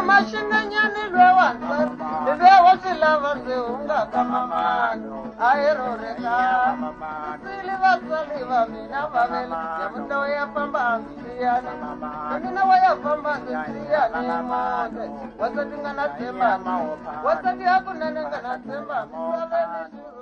Mashinanyani Lwawansa, there was a lover, the Unga Kamaman, Aeroreka, Siliva Saliva, Minavel, Yamutoya Pamba, Siana, and in a way of Pamba, Siana, what's a thing on a Tema, what's a Yakunan and a Tema,